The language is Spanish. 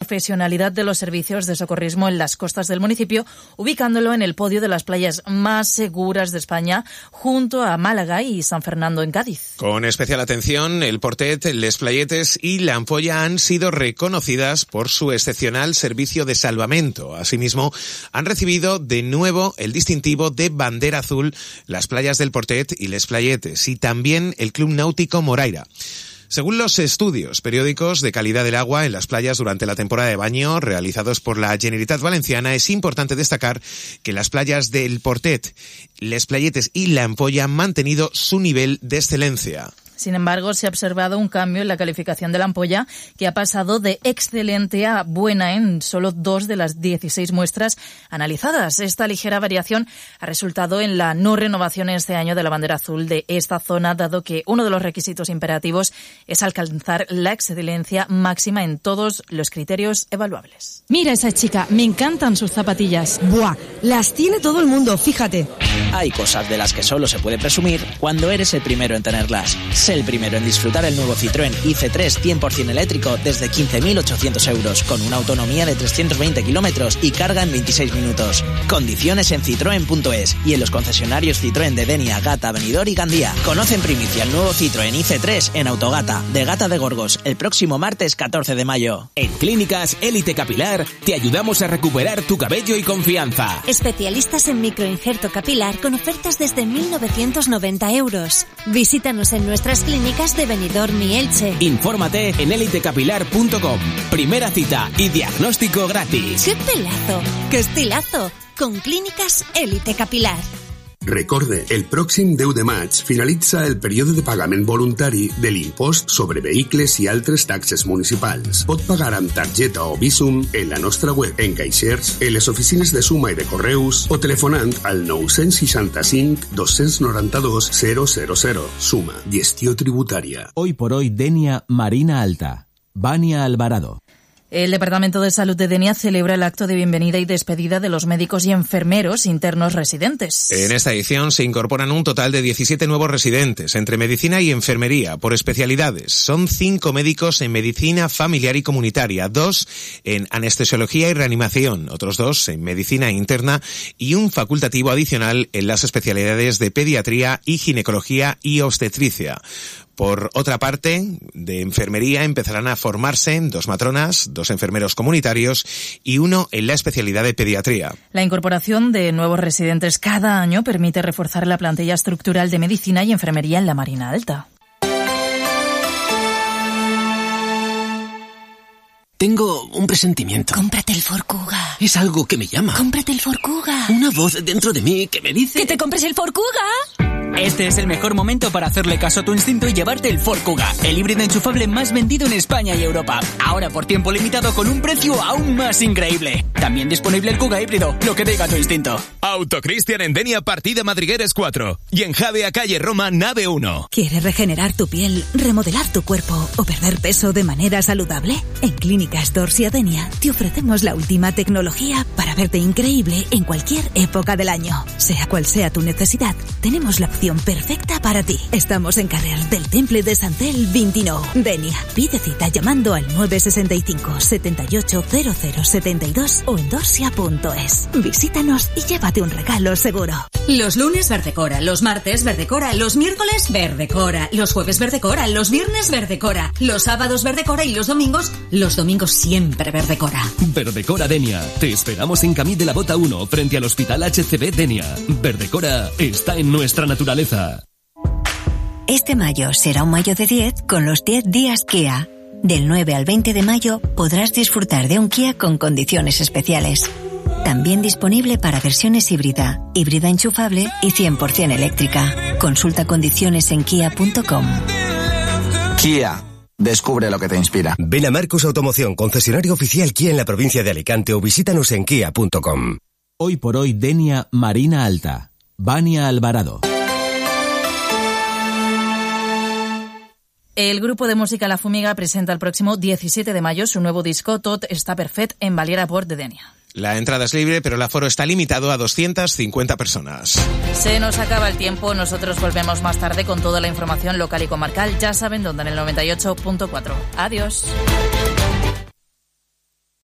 profesionalidad de los servicios de socorrismo en las costas del municipio, ubicándolo en el podio de las playas más seguras de España, junto a Málaga y San Fernando en Cádiz. Con especial atención, el Portet, Les Playetes y La Ampolla han sido reconocidas por su excepcional servicio de salvamento. Asimismo, han recibido de nuevo el distintivo de bandera azul las playas del Portet y Les Playetes, y también el Club Náutico Moraira. Según los estudios periódicos de calidad del agua en las playas durante la temporada de baño realizados por la Generalitat Valenciana, es importante destacar que las playas del Portet, Les Playetes y La Ampolla han mantenido su nivel de excelencia. Sin embargo, se ha observado un cambio en la calificación de La Ampolla, que ha pasado de excelente a buena en solo 2 de las 16 muestras analizadas. Esta ligera variación ha resultado en la no renovación este año de la bandera azul de esta zona, dado que uno de los requisitos imperativos es alcanzar la excelencia máxima en todos los criterios evaluables. Mira esa chica, me encantan sus zapatillas. ¡Buah! Las tiene todo el mundo, fíjate. Hay cosas de las que solo se puede presumir cuando eres el primero en tenerlas. Sé el primero en disfrutar el nuevo Citroën IC3 100% eléctrico desde 15.800 euros, con una autonomía de 320 kilómetros y carga en 26 minutos. Condiciones en citroen.es y en los concesionarios Citroën de Denia, Gata, Benidorm y Gandía. Conoce en primicia el nuevo Citroën IC3 en Autogata, de Gata de Gorgos, el próximo martes 14 de mayo. En Clínicas Élite Capilar te ayudamos a recuperar tu cabello y confianza. Especialistas en microinjerto capilar con ofertas desde 1.990 euros. Visítanos en nuestras clínicas de Benidorm y Elche. Infórmate en elitecapilar.com. Primera cita y diagnóstico gratis. ¡Qué pelazo! ¡Qué estilazo! Con Clínicas Élite Capilar. Recorde, el pròxim 10 de maig finalitza el període de pagament voluntari de l'impost sobre vehicles i altres taxes municipals. Pot pagar amb targeta o Bizum en la nostra web, en caixers, en les oficines de suma i de correus o telefonant al 965 292 000. Suma, gestió tributària. Hoy por hoy, Denia Marina Alta. Vania Alvarado. El Departamento de Salud de Denia celebra el acto de bienvenida y despedida de los médicos y enfermeros internos residentes. En esta edición se incorporan un total de 17 nuevos residentes, entre medicina y enfermería, por especialidades. Son 5 médicos en medicina familiar y comunitaria, 2 en anestesiología y reanimación, otros 2 en medicina interna y un facultativo adicional en las especialidades de pediatría y ginecología y obstetricia. Por otra parte, de enfermería empezarán a formarse 2 matronas, 2 enfermeros comunitarios y 1 en la especialidad de pediatría. La incorporación de nuevos residentes cada año permite reforzar la plantilla estructural de medicina y enfermería en la Marina Alta. Tengo un presentimiento. Cómprate el Ford Kuga. Es algo que me llama. Cómprate el Ford Kuga. Una voz dentro de mí que me dice... ¡Que te compres el Ford Kuga! Este es el mejor momento para hacerle caso a tu instinto y llevarte el Ford Kuga, el híbrido enchufable más vendido en España y Europa. Ahora por tiempo limitado con un precio aún más increíble. También disponible el Kuga híbrido, lo que diga tu instinto. Autocristian en Denia, partida Madrigueres 4. Y en Javea, calle Roma, nave 1. ¿Quieres regenerar tu piel, remodelar tu cuerpo o perder peso de manera saludable? En Clínicas Dorsia Denia te ofrecemos la última tecnología para verte increíble en cualquier época del año. Sea cual sea tu necesidad, tenemos la opción perfecta para ti. Estamos en carrer del Temple de Santel 29. Denia. Pide cita llamando al 965 78 0072 o en dorsia.es. Visítanos y llévate un regalo seguro. Los lunes Verdecora, los martes Verdecora, los miércoles Verdecora, los jueves Verdecora, los viernes Verdecora, los sábados Verdecora y los domingos siempre Verdecora. Verdecora Denia. Te esperamos en Camí de la Bota 1, frente al Hospital HCB Denia. Verdecora está en nuestra naturaleza. Este mayo será un mayo de 10 con los 10 días Kia. Del 9 al 20 de mayo podrás disfrutar de un Kia con condiciones especiales. También disponible para versiones híbrida enchufable y 100% eléctrica. Consulta condiciones en kia.com. Kia. Descubre lo que te inspira. Ven a Marcos Automoción, concesionario oficial Kia en la provincia de Alicante, o visítanos en kia.com. Hoy por hoy, Denia Marina Alta. Vania Alvarado. El grupo de música La Fumiga presenta el próximo 17 de mayo su nuevo disco Tot està perfet en Baliera Port de Denia. La entrada es libre, pero el aforo está limitado a 250 personas. Se nos acaba el tiempo, nosotros volvemos más tarde con toda la información local y comarcal, ya saben dónde, en el 98.4. Adiós.